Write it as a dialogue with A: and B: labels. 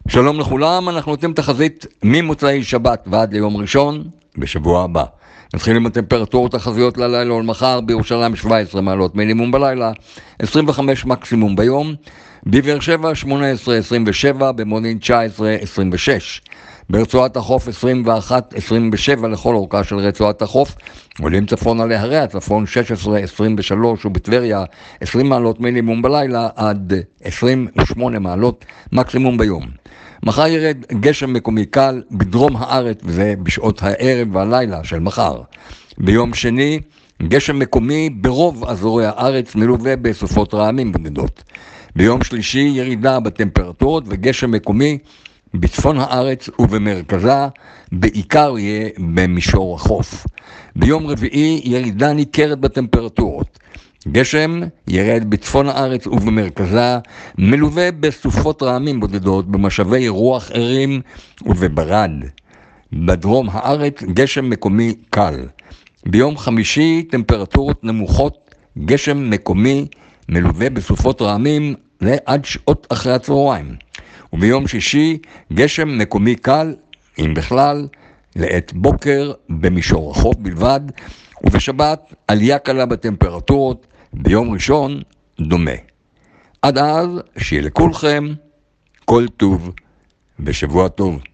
A: שלום לכולם, אנחנו נותנים תחזית ממוצאי שבת ועד ליום ראשון בשבוע הבא. נתחיל עם הטמפרטורות תחזיות ללילה ולמחר. בירושלים 17 מעלות מינימום בלילה, 25 מקסימום ביום. בבאר שבע 18-27, במודיעין 19-26. ברצועת החוף 21-27 לכל אורכה של רצועת החוף. עולים צפונה להרי הצפון 16-23, ובטבריה 20 מעלות מינימום בלילה עד 28 מעלות מקסימום ביום. מחר ירד גשם מקומי קל בדרום הארץ, וזה בשעות הערב והלילה של מחר. ביום שני גשם מקומי ברוב אזורי הארץ מלווה בסופות רעמים בודדות. ביום שלישי ירידה בטמפרטורות וגשם מקומי בצפון הארץ ובמרכזה, בעיקר יהיה במישור החוף. ביום רביעי ירידה ניכרת בטמפרטורות. גשם ירד בצפון הארץ ובמרכזה, מלווה בסופות רעמים בודדות במשאבי רוח ערים ובברד. בדרום הארץ גשם מקומי קל. ביום חמישי טמפרטורות נמוכות, גשם מקומי מלווה בסופות רעמים עד שעות אחרי הצהריים. וביום שישי גשם מקומי קל, אם בכלל, לעת בוקר במישור החוף בלבד, ובשבת עלייה קלה בטמפרטורות, ביום ראשון דומה. עד אז שיהיה לכולכם כל טוב ושבוע טוב.